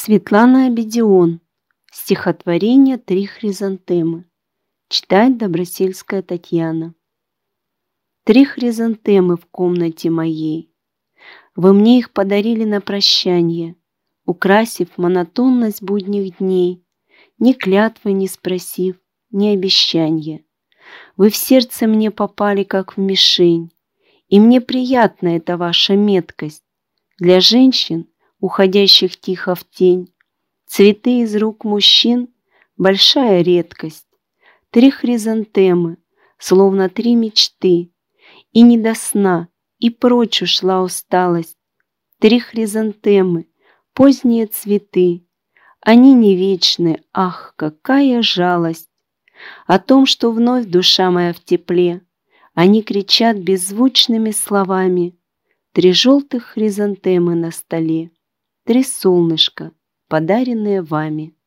Светлана Абедион. Стихотворение «Три хризантемы». Читает Добросельская Татьяна. Три хризантемы в комнате моей. Вы мне их подарили на прощанье, украсив монотонность будних дней, ни клятвы не спросив, ни обещанья. Вы в сердце мне попали, как в мишень, и мне приятна эта ваша меткость. Для женщин, уходящих тихо в тень, цветы из рук мужчин — большая редкость. Три хризантемы, словно три мечты, и не до сна, и прочь ушла усталость. Три хризантемы, поздние цветы, они не вечны, ах, какая жалость! О том, что вновь душа моя в тепле, они кричат беззвучными словами. Три желтых хризантемы на столе, три солнышка, подаренные вами.